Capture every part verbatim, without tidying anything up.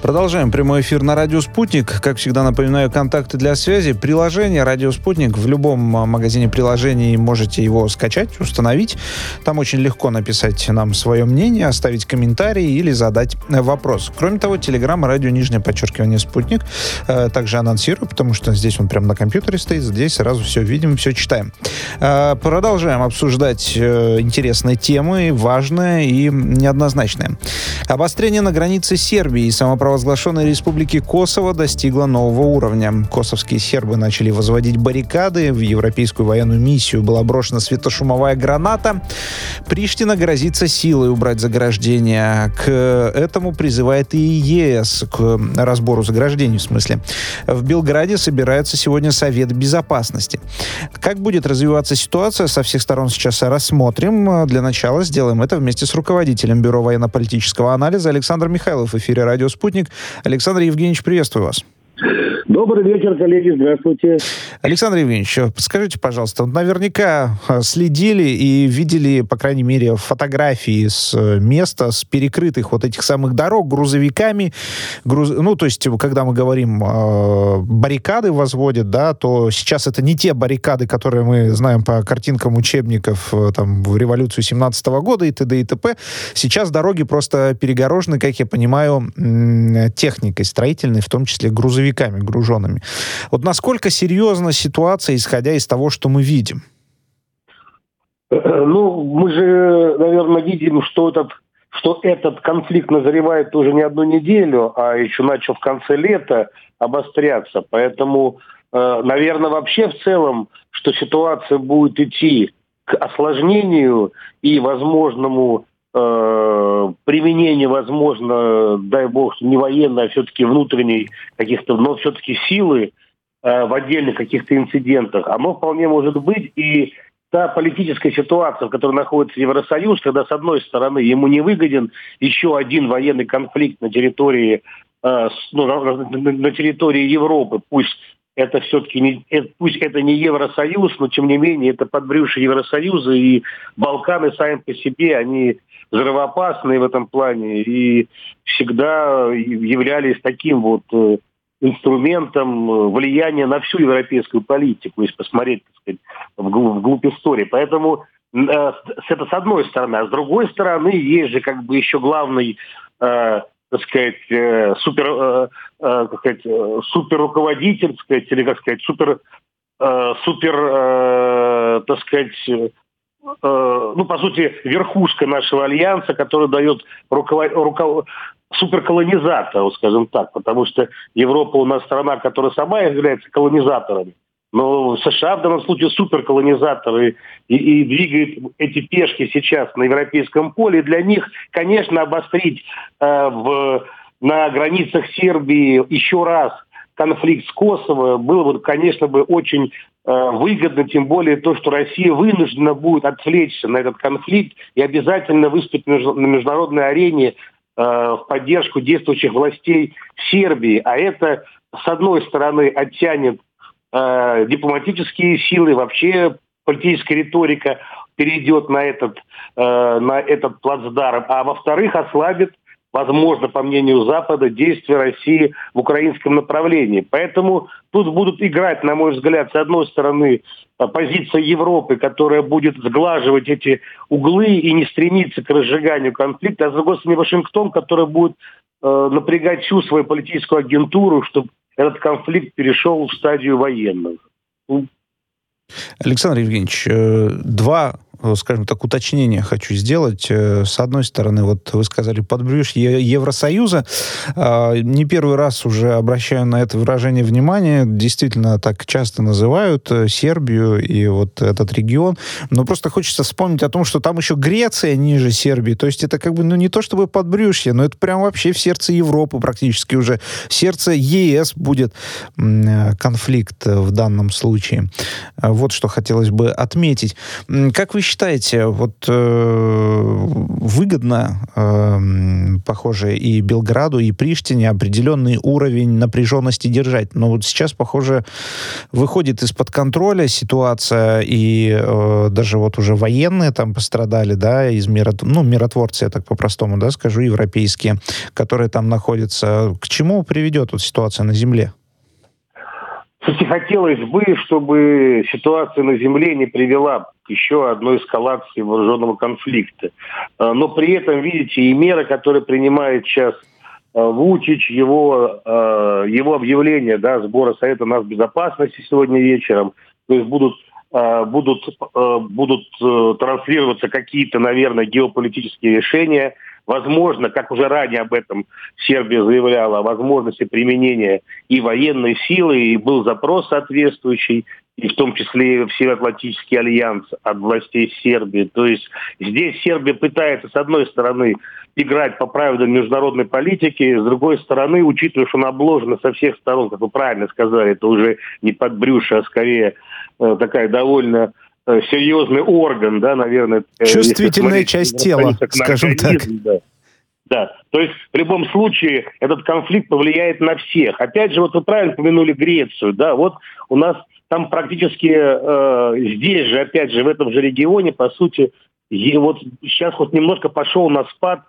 Продолжаем прямой эфир на радио «Спутник». Как всегда, напоминаю, контакты для связи. Приложение «Радио Спутник». В любом магазине приложений можете его скачать, установить. Там очень легко написать нам свое мнение, оставить комментарий или задать вопрос. Кроме того, телеграм, радио, нижнее подчеркивание «Спутник». Также анонсирую, потому что здесь он прямо на компьютере стоит. Здесь сразу все видим, все читаем. Продолжаем обсуждать интересные темы, важные и неоднозначные. Обострение на границе Сербии и самопровозглашенной республики Косово достигло нового уровня. Косовские сербы начали возводить баррикады. В европейскую военную миссию была брошена светошумовая граната. Приштина грозится силой убрать заграждения. К этому призывает и ЕС, к разбору заграждений в смысле. В Белграде собирается сегодня Совет Безопасности. Как будет развиваться ситуация, со всех сторон сейчас рассмотрим. Для начала сделаем это вместе с руководителем Бюро военно-политического анализа Александром Михайловым в эфире «Радио Спутник». Александр Евгеньевич, приветствую вас. Добрый вечер, коллеги, здравствуйте. Александр Евгеньевич, скажите, пожалуйста, вот наверняка следили и видели, по крайней мере, фотографии с места, с перекрытых вот этих самых дорог грузовиками. Груз... Ну, то есть, когда мы говорим, э, баррикады возводят, да, то сейчас это не те баррикады, которые мы знаем по картинкам учебников там, в революцию семнадцатого года и т.д. и т.п. Сейчас дороги просто перегорожены, как я понимаю, техникой строительной, в том числе грузовиками, груженными. Вот насколько серьезна ситуация, исходя из того, что мы видим? Ну, мы же, наверное, видим, что этот, что этот конфликт назревает уже не одну неделю, а еще начал в конце лета обостряться. Поэтому, наверное, вообще в целом, что ситуация будет идти к осложнению и возможному э, применению, возможно, дай бог, не военной, а все-таки внутренней каких-то, но все-таки силы э, в отдельных каких-то инцидентах, оно вполне может быть. И та политическая ситуация, в которой находится Евросоюз, когда, с одной стороны, ему не выгоден еще один военный конфликт на территории, э, ну, на, на, на территории Европы, пусть это все-таки не, это, пусть это не Евросоюз, но тем не менее это подбрюшье Евросоюза, и Балканы сами по себе, они взрывоопасные в этом плане и всегда являлись таким вот инструментом влияния на всю европейскую политику, если посмотреть, так сказать, вглубь, вглубь истории. Поэтому э, это с одной стороны. А с другой стороны, есть же как бы еще главный э, так сказать, э, супер, э, э, как сказать, э, суперруководитель, так сказать, или, как сказать, супер, э, супер, э, так сказать, э, ну, по сути, верхушка нашего альянса, который дает руковод... руков... суперколонизатора, скажем так, потому что Европа у нас страна, которая сама является колонизатором. Но США в данном случае суперколонизаторы и, и двигают эти пешки сейчас на европейском поле. И для них, конечно, обострить э, в, на границах Сербии еще раз конфликт с Косово было бы, конечно, бы очень э, выгодно, тем более то, что Россия вынуждена будет отвлечься на этот конфликт и обязательно выступить на международной арене э, в поддержку действующих властей Сербии. А это, с одной стороны, оттянет дипломатические силы, вообще политическая риторика перейдет на этот, э, на этот плацдарм, а во-вторых, ослабит, возможно, по мнению Запада, действия России в украинском направлении. Поэтому тут будут играть, на мой взгляд, с одной стороны, позиция Европы, которая будет сглаживать эти углы и не стремиться к разжиганию конфликта, а с другой стороны, Вашингтон, который будет э, напрягать всю свою политическую агентуру, чтобы этот конфликт перешел в стадию военного. Александр Евгеньевич, два, скажем так, уточнения хочу сделать. С одной стороны, вот вы сказали, подбрюшье Евросоюза. Не первый раз уже обращаю на это выражение внимание. Действительно, так часто называют Сербию и вот этот регион. Но просто хочется вспомнить о том, что там еще Греция ниже Сербии. То есть это как бы, ну, не то чтобы подбрюшье, но это прям вообще в сердце Европы практически уже. В сердце ЕС будет конфликт в данном случае. Вот что хотелось бы отметить. Как вы считаете, вот э, выгодно э, похоже, и Белграду, и Приштине определенный уровень напряженности держать. Но вот сейчас, похоже, выходит из-под контроля ситуация, и э, даже вот уже военные там пострадали, да, из мирот... ну, миротворцы, я так по-простому, да, скажу, европейские, которые там находятся. К чему приведет вот ситуация на земле? Кстати, хотелось бы, чтобы ситуация на земле не привела к еще одной эскалации вооруженного конфликта. Но при этом, видите, и меры, которые принимает сейчас Вучич, его, его объявление, да, сбора Совета нацбезопасности сегодня вечером, то есть будут, будут, будут транслироваться какие-то, наверное, геополитические решения. Возможно, как уже ранее об этом Сербия заявляла, о возможности применения и военной силы, и был запрос соответствующий, и в том числе в Североатлантический альянс от властей Сербии. То есть здесь Сербия пытается, с одной стороны, играть по правилам международной политики, с другой стороны, учитывая, что она обложена со всех сторон, как вы правильно сказали, это уже не подбрюшье, а скорее э, такая довольно серьезный орган, да, наверное. Чувствительная часть тела, скажем так. Да. Да, то есть в любом случае этот конфликт повлияет на всех. Опять же, вот вы правильно упомянули Грецию, да, вот у нас там практически э, здесь же, опять же, в этом же регионе, по сути, и вот сейчас хоть немножко пошел на спад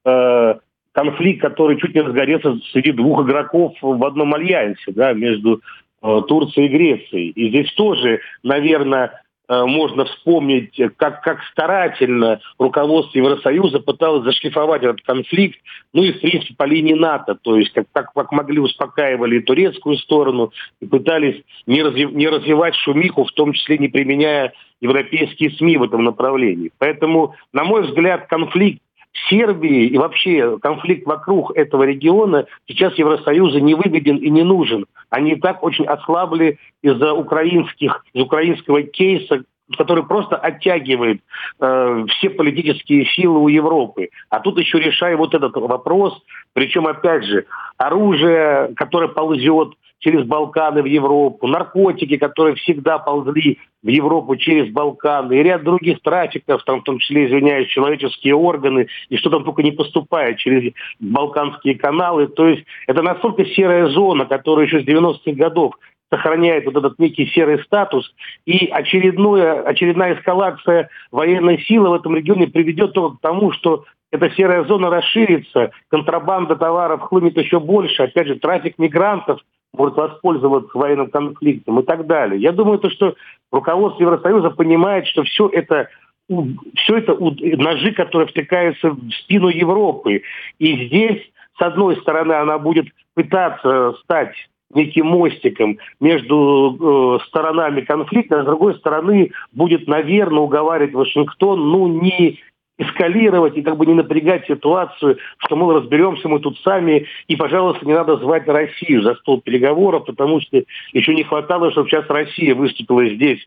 э, конфликт, который чуть не разгорелся среди двух игроков в одном альянсе, да, между э, Турцией и Грецией. И здесь тоже, наверное, можно вспомнить, как, как старательно руководство Евросоюза пыталось зашлифовать этот конфликт, ну и, в принципе, по линии НАТО, то есть как, как, как могли успокаивали и турецкую сторону, и пытались не, разви, не развивать шумиху, в том числе не применяя европейские СМИ в этом направлении. Поэтому, на мой взгляд, конфликт в Сербии и вообще конфликт вокруг этого региона сейчас Евросоюзу не выгоден и не нужен. Они и так очень ослабли из-за украинских, из украинского кейса, который просто оттягивает э, все политические силы у Европы. А тут еще решая вот этот вопрос, причем, опять же, оружие, которое ползет через Балканы в Европу, наркотики, которые всегда ползли в Европу через Балканы, и ряд других трафиков, там, в том числе, извиняюсь, человеческие органы, и что там только не поступает через балканские каналы. То есть это настолько серая зона, которая еще с девяностых годов сохраняет вот этот некий серый статус, и очередное, очередная эскалация военной силы в этом регионе приведет только к тому, что эта серая зона расширится, контрабанда товаров хлынет еще больше, опять же, трафик мигрантов может воспользоваться военным конфликтом и так далее. Я думаю, то, что руководство Евросоюза понимает, что все это, все это ножи, которые втыкаются в спину Европы. И здесь, с одной стороны, она будет пытаться стать неким мостиком между э, сторонами конфликта, а с другой стороны будет, наверное, уговаривать Вашингтон, ну, не эскалировать и как бы не напрягать ситуацию, что мы разберемся мы тут сами, и, пожалуйста, не надо звать Россию за стол переговоров, потому что еще не хватало, чтобы сейчас Россия выступила здесь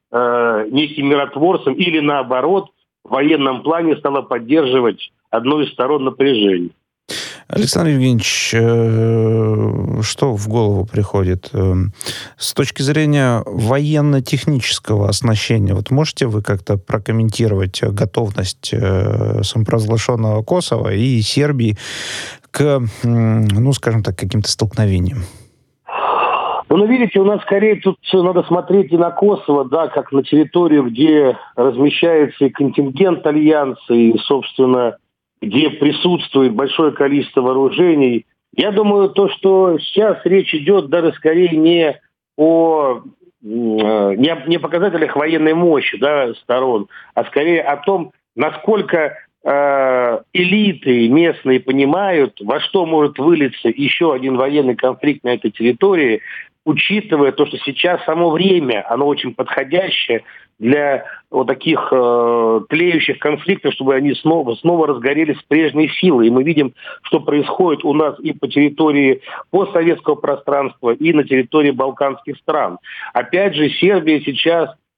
э, неким миротворцем или, наоборот, в военном плане стала поддерживать одну из сторон напряжения. Александр Евгеньевич, что в голову приходит? С точки зрения военно-технического оснащения, вот можете вы как-то прокомментировать готовность самопровозглашенного Косово и Сербии к, ну, скажем так, каким-то столкновениям? Ну, видите, у нас скорее тут надо смотреть и на Косово, да, как на территорию, где размещается и контингент альянса, и, собственно, где присутствует большое количество вооружений. Я думаю, то, что сейчас речь идет даже скорее не о, не о, не о показателях военной мощи, да, сторон, а скорее о том, насколько э, элиты местные понимают, во что может вылиться еще один военный конфликт на этой территории, учитывая то, что сейчас само время, оно очень подходящее для вот таких э, тлеющих конфликтов, чтобы они снова, снова разгорелись с прежней силой. И мы видим, что происходит у нас и по территории постсоветского пространства, и на территории балканских стран. Опять же, Сербия сейчас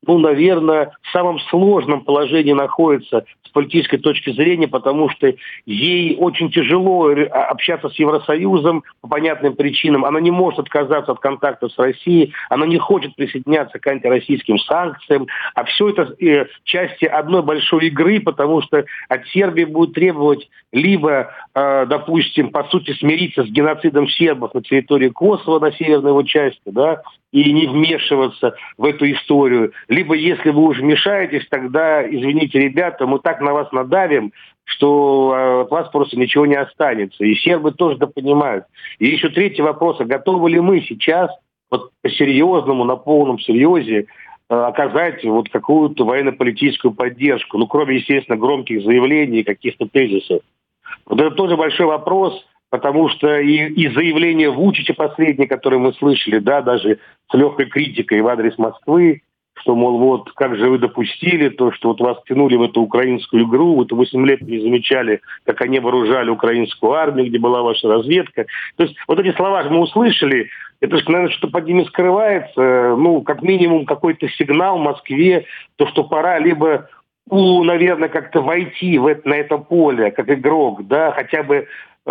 ну, наверное, в самом сложном положении находится с политической точки зрения, потому что ей очень тяжело общаться с Евросоюзом по понятным причинам. Она не может отказаться от контактов с Россией, она не хочет присоединяться к антироссийским санкциям, а все это э, части одной большой игры, потому что от Сербии будет требовать либо, э, допустим, по сути, смириться с геноцидом сербов на территории Косово, на северной его части, да, и не вмешиваться в эту историю. Либо, если вы уже вмешаетесь, тогда, извините, ребята, мы так на вас надавим, что э, от вас просто ничего не останется. И сербы тоже это понимают. И еще третий вопрос. А готовы ли мы сейчас, вот по-серьезному, на полном серьезе, э, оказать вот какую-то военно-политическую поддержку? Ну, кроме, естественно, громких заявлений и каких-то тезисов. Вот это тоже большой вопрос. Потому что и, и заявление Вучича последнее, которое мы слышали, да, даже с легкой критикой в адрес Москвы, что, мол, вот как же вы допустили то, что вот вас тянули в эту украинскую игру, вы восемь лет не замечали, как они вооружали украинскую армию, где была ваша разведка. То есть вот эти слова мы услышали, это же, наверное, что-то под ними скрывается, ну, как минимум какой-то сигнал Москве, то, что пора либо, ну, наверное, как-то войти в это, на это поле, как игрок, да, хотя бы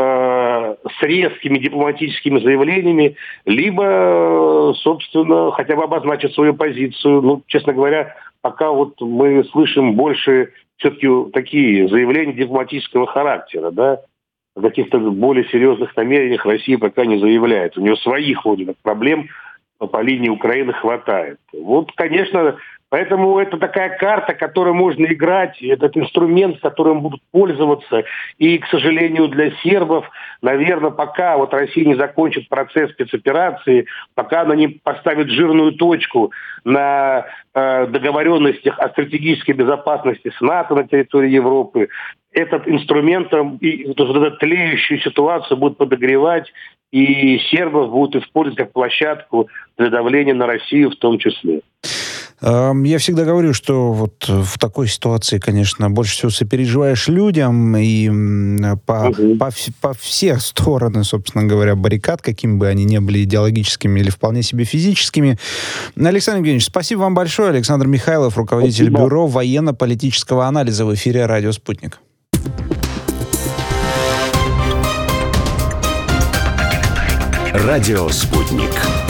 с резкими дипломатическими заявлениями, либо, собственно, хотя бы обозначить свою позицию. Ну, честно говоря, пока вот мы слышим больше все-таки такие заявления дипломатического характера, да, о каких-то более серьезных намерениях Россия пока не заявляет. У нее своих вроде как проблем по линии Украины хватает. Вот, конечно, поэтому это такая карта, которой можно играть, этот инструмент, которым будут пользоваться. И, к сожалению, для сербов, наверное, пока вот Россия не закончит процесс спецоперации, пока она не поставит жирную точку на э, договоренностях о стратегической безопасности с НАТО на территории Европы, этот инструментом и вот эту тлеющую ситуацию будет подогревать, и сербов будут использовать как площадку для давления на Россию в том числе. Я всегда говорю, что вот в такой ситуации, конечно, больше всего сопереживаешь людям, и по, угу. по, по все стороны, собственно говоря, баррикад, какими бы они ни были идеологическими или вполне себе физическими. Александр Евгеньевич, спасибо вам большое. Александр Михайлов, руководитель спасибо. Бюро военно-политического анализа в эфире «Радио Спутник». Радио «Спутник».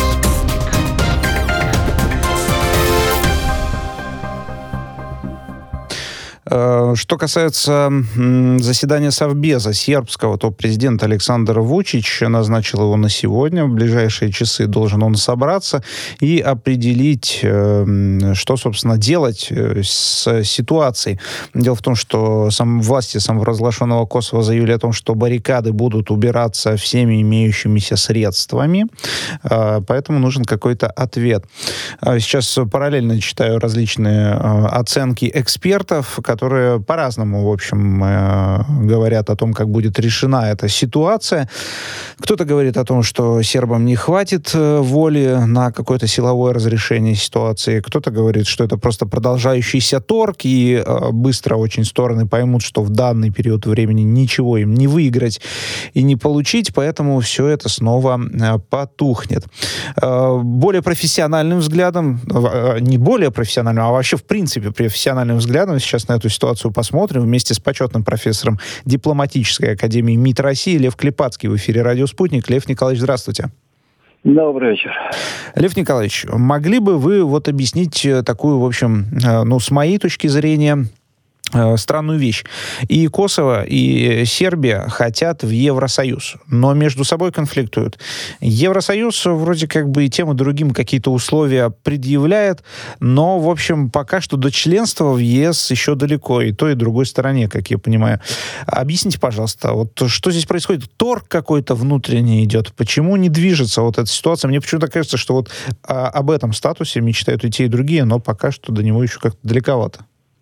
Что касается заседания Совбеза сербского, то президент Александр Вучич назначил его на сегодня. В ближайшие часы должен он собраться и определить, что, собственно, делать с ситуацией. Дело в том, что сам, власти самопровозглашенного Косово заявили о том, что баррикады будут убираться всеми имеющимися средствами, поэтому нужен какой-то ответ. Сейчас параллельно читаю различные оценки экспертов, которые по-разному, в общем, э, говорят о том, как будет решена эта ситуация. Кто-то говорит о том, что сербам не хватит э, воли на какое-то силовое разрешение ситуации. Кто-то говорит, что это просто продолжающийся торг, и э, быстро очень стороны поймут, что в данный период времени ничего им не выиграть и не получить, поэтому все это снова э, потухнет. Э, более профессиональным взглядом, э, не более профессиональным, а вообще, в принципе, профессиональным взглядом сейчас на эту ситуацию посмотрим вместе с почетным профессором дипломатической академии МИД России Лев Клепацкий в эфире «Радио Спутник». Лев Николаевич, здравствуйте. Добрый вечер. Лев Николаевич, могли бы вы вот объяснить такую, в общем, ну, с моей точки зрения, странную вещь. И Косово, и Сербия хотят в Евросоюз, но между собой конфликтуют. Евросоюз вроде как бы и тем, и другим какие-то условия предъявляет, но, в общем, пока что до членства в ЕС еще далеко, и той, и другой стороне, как я понимаю. Объясните, пожалуйста, вот что здесь происходит? Торг какой-то внутренний идет? Почему не движется вот эта ситуация? Мне почему-то кажется, что вот а, об этом статусе мечтают и те, и другие, но пока что до него еще как-то далековато.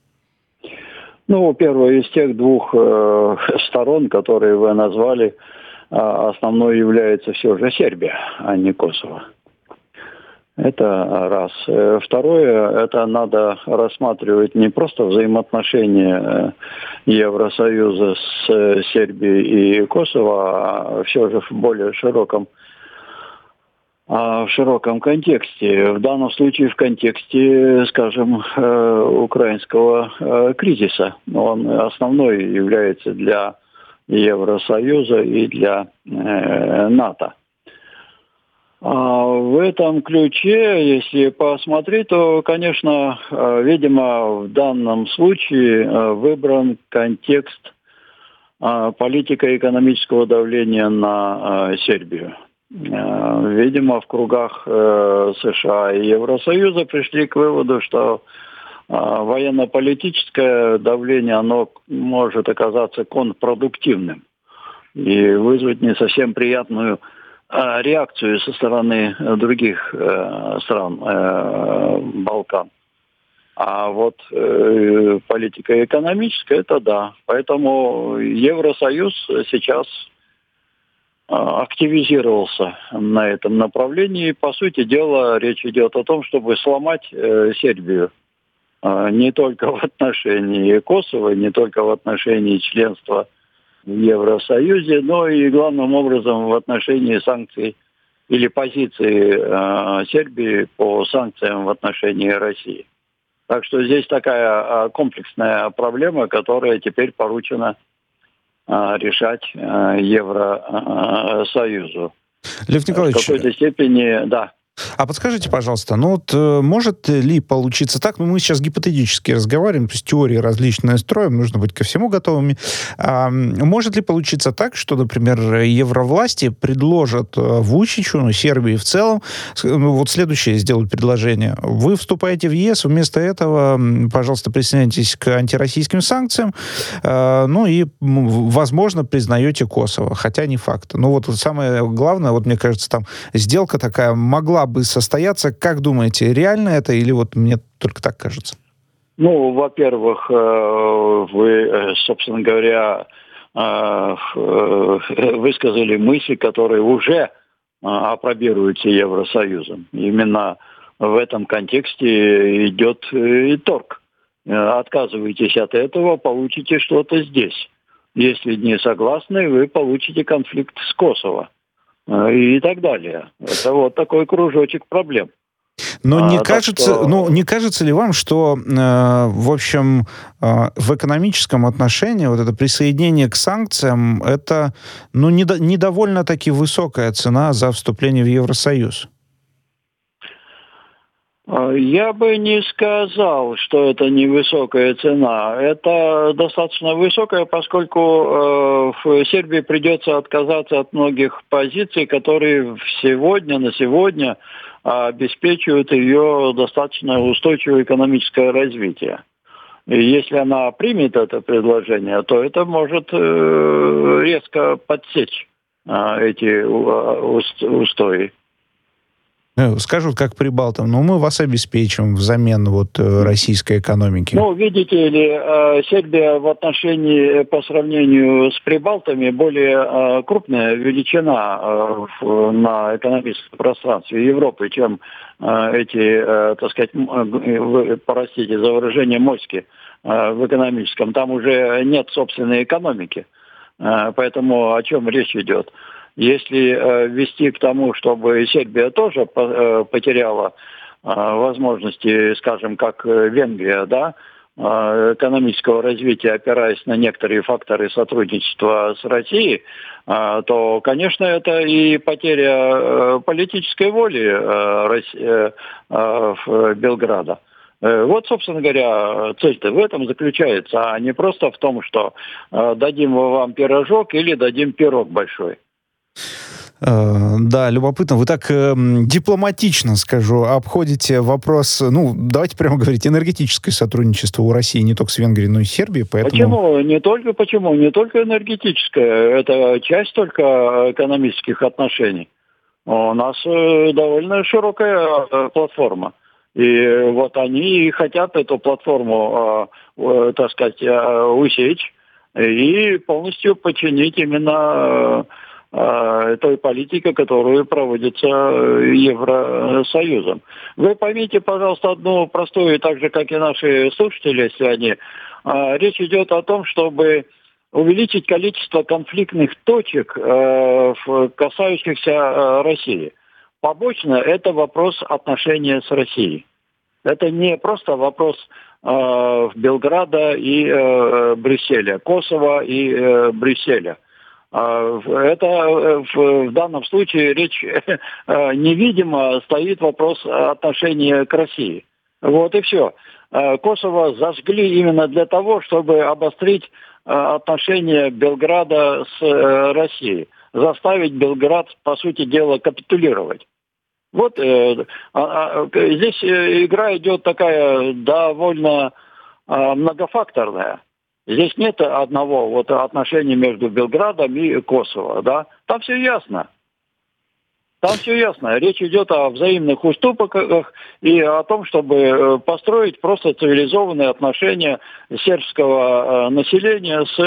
Ну, первое, из тех двух э, сторон, которые вы назвали, э, основной является все же Сербия, а не Косово. Это раз. Второе, это надо рассматривать не просто взаимоотношения Евросоюза с Сербией и Косово, а все же в более широком а в широком контексте. В данном случае в контексте, скажем, украинского кризиса. Он основной является для Евросоюза и для НАТО. В этом ключе, если посмотреть, то, конечно, видимо, в данном случае выбран контекст политико-экономического давления на Сербию. Видимо, в кругах США и Евросоюза пришли к выводу, что военно-политическое давление, оно может оказаться контрпродуктивным и вызвать не совсем приятную реакцию со стороны других э, стран э, Балкан. А вот э, политика экономическая, это да. Поэтому Евросоюз сейчас э, активизировался на этом направлении. По сути дела, речь идет о том, чтобы сломать э, Сербию. Э, не только в отношении Косово, не только в отношении членства в Евросоюзе, но и главным образом в отношении санкций или позиции э, Сербии по санкциям в отношении России. Так что здесь такая э, комплексная проблема, которая теперь поручена э, решать э, Евросоюзу. Лев Николаевич, в какой-то степени, да. А подскажите, пожалуйста, ну вот э, может ли получиться так, ну мы сейчас гипотетически разговариваем, то есть теории различные строим, нужно быть ко всему готовыми. А, может ли получиться так, что, например, евровласти предложат Вучичу, ну, Сербии в целом, ну, вот следующее сделают предложение. Вы вступаете в ЕС, вместо этого, пожалуйста, присоединяйтесь к антироссийским санкциям, э, ну и, возможно, признаете Косово, хотя не факт. Ну вот самое главное, вот мне кажется, там сделка такая могла бы состояться. Как думаете, реально это или вот мне только так кажется? Ну, во-первых, вы, собственно говоря, высказали мысли, которые уже апробируются Евросоюзом. Именно в этом контексте идет и торг. Отказываетесь от этого, получите что-то здесь. Если не согласны, вы получите конфликт с Косово. И так далее. Это вот такой кружочек проблем. Но не, а, кажется, что... ну, не кажется ли вам, что, э, в общем, э, в экономическом отношении вот это присоединение к санкциям, это ну, недо, недовольно-таки высокая цена за вступление в Евросоюз? Я бы не сказал, что это невысокая цена. Это достаточно высокая, поскольку э, в Сербии придется отказаться от многих позиций, которые сегодня, на сегодня обеспечивают ее достаточно устойчивое экономическое развитие. И если она примет это предложение, то это может э, резко подсечь э, эти устои. Скажут, как прибалтам, ну, мы вас обеспечим взамен вот российской экономики. Ну, видите ли, Сербия в отношении, по сравнению с прибалтами, более крупная величина на экономическом пространстве Европы, чем эти, так сказать, простите за выражение, моськи в экономическом. Там уже нет собственной экономики. Поэтому о чем речь идет? Если э, вести к тому, чтобы Сербия тоже по, э, потеряла э, возможности, скажем, как Венгрия, да, э, экономического развития, опираясь на некоторые факторы сотрудничества с Россией, э, то, конечно, это и потеря э, политической воли э, России, э, э, Белграда. Вот, собственно говоря, цель-то в этом заключается, а не просто в том, что э, дадим вам пирожок или дадим пирог большой. Да, любопытно. Вы так э, дипломатично, скажу, обходите вопрос, ну, давайте прямо говорить, энергетическое сотрудничество у России не только с Венгрией, но и Сербией, поэтому... Почему? Не только почему? Не только энергетическое. Это часть только экономических отношений. У нас э, довольно широкая э, платформа. И вот они хотят эту платформу, э, э, так сказать, э, усечь и полностью подчинить именно... той политики, которую проводится Евросоюзом. Вы поймите, пожалуйста, одну простую, так же, как и наши слушатели, если они... Речь идет о том, чтобы увеличить количество конфликтных точек, касающихся России. побочно это вопрос отношения с Россией. Это не просто вопрос э, Белграда и э, Брюсселя, Косово и э, Брюсселя. Э, это э, в, в данном случае речь э, невидимо стоит вопрос отношения к России. Вот и все. Э, Косово зажгли именно для того, чтобы обострить э, отношения Белграда с э, Россией, заставить Белград, по сути дела, капитулировать. Вот э, а, а, здесь игра идет такая довольно а, многофакторная. Здесь нет одного вот отношения между Белградом и Косово, да. Там все ясно. Там все ясно. Речь идет о взаимных уступках и о том, чтобы построить просто цивилизованные отношения сербского населения с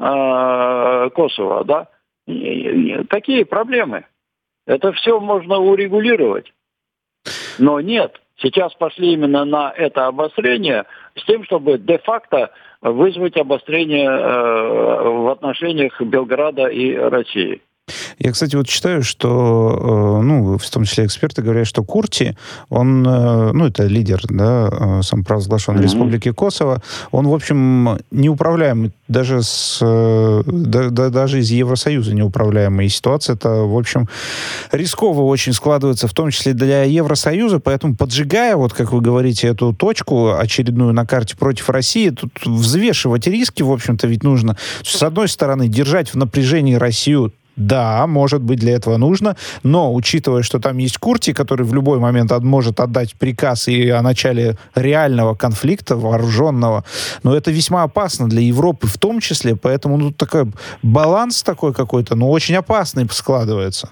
э, Косово, да. Какие проблемы? Это все можно урегулировать. Но нет, сейчас пошли именно на это обострение с тем, чтобы де-факто вызвать обострение э, в отношениях Белграда и России. Я, кстати, вот считаю, что, ну, в том числе эксперты говорят, что Курти, он, ну, это лидер, да, самопровозглашенной mm-hmm. Республики Косово, он, в общем, неуправляемый, даже с, да, да, даже из Евросоюза неуправляемый. И ситуация это, в общем, рисково очень складывается, в том числе для Евросоюза, поэтому, поджигая, вот, как вы говорите, эту точку очередную на карте против России, тут взвешивать риски, в общем-то, ведь нужно, с одной стороны, держать в напряжении Россию. Да, может быть, для этого нужно, но, учитывая, что там есть Курти, который в любой момент от, может отдать приказ и о начале реального конфликта, вооруженного, но это весьма опасно для Европы в том числе, поэтому ну, такой баланс такой какой-то, но очень опасный складывается.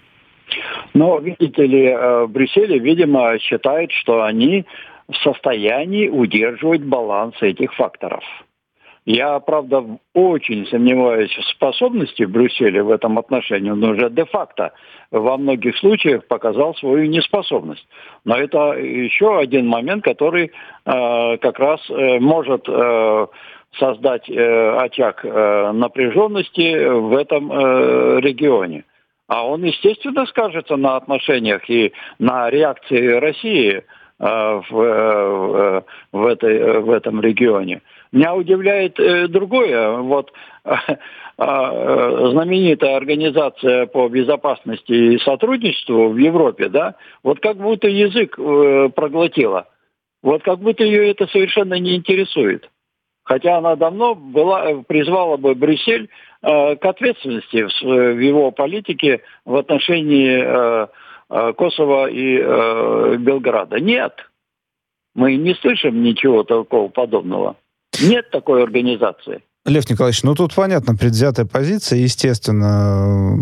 Но, видите ли, в Брюсселе, видимо, считают, что они в состоянии удерживать баланс этих факторов. Я, правда, очень сомневаюсь в способности Брюсселя в этом отношении. Он уже де-факто во многих случаях показал свою неспособность. Но это еще один момент, который э, как раз э, может э, создать э, очаг э, напряженности в этом э, регионе. А он, естественно, скажется на отношениях и на реакции России э, в, э, в, этой, в этом регионе. Меня удивляет э, другое. Вот э, э, знаменитая организация по безопасности и сотрудничеству в Европе, да, вот как будто язык э, проглотила. Вот как будто ее это совершенно не интересует. Хотя она давно была, призвала бы Брюссель э, к ответственности в, в его политике в отношении э, э, Косово и э, Белграда. Нет, мы не слышим ничего такого подобного. Нет такой организации. Лев Николаевич, ну тут понятно, предвзятая позиция, естественно,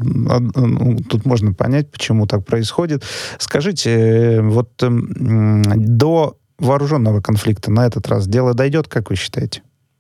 тут можно понять, почему так происходит. Скажите, вот до вооруженного конфликта на этот раз дело дойдет, как вы считаете?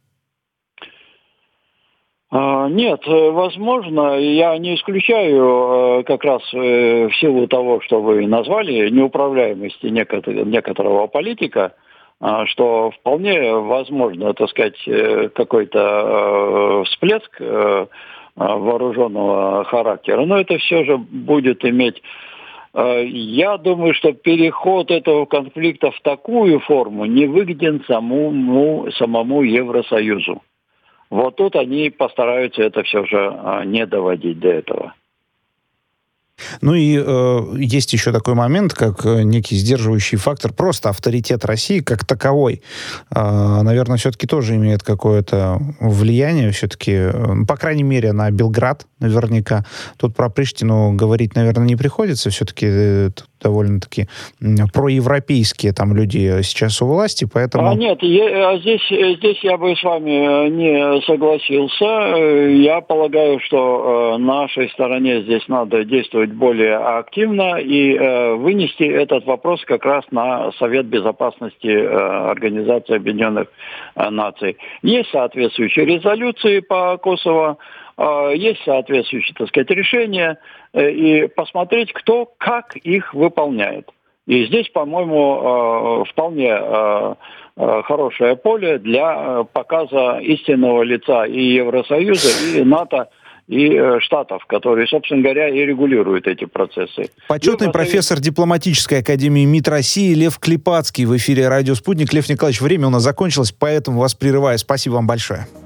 Нет, возможно, я не исключаю как раз в силу того, что вы назвали, неуправляемости некоторого политика, что вполне возможно, так сказать, какой-то всплеск вооруженного характера. Но это все же будет иметь... Я думаю, что переход этого конфликта в такую форму не выгоден самому, самому Евросоюзу. Вот тут они постараются это все же не доводить до этого. Ну и э, есть еще такой момент, как некий сдерживающий фактор, просто авторитет России как таковой, э, наверное, все-таки тоже имеет какое-то влияние, все-таки, э, по крайней мере, на Белград наверняка. Тут про Приштину говорить, наверное, не приходится, все-таки э, довольно-таки проевропейские там люди сейчас у власти, поэтому... А нет, я, здесь, здесь я бы с вами не согласился. Я полагаю, что э, нашей стороне здесь надо действовать более активно и э, вынести этот вопрос как раз на Совет Безопасности э, Организации Объединенных Наций. Есть соответствующие резолюции по Косово, э, есть соответствующие, так сказать, решения, э, и посмотреть, кто как их выполняет. И здесь, по-моему, э, вполне э, э, хорошее поле для показа истинного лица и Евросоюза, и НАТО, и э, штатов, которые, собственно говоря, и регулируют эти процессы. Почетный профессор дипломатической академии МИД России Лев Клепацкий в эфире «Радио Спутник». Лев Николаевич, время у нас закончилось, поэтому вас прерываю. Спасибо вам большое.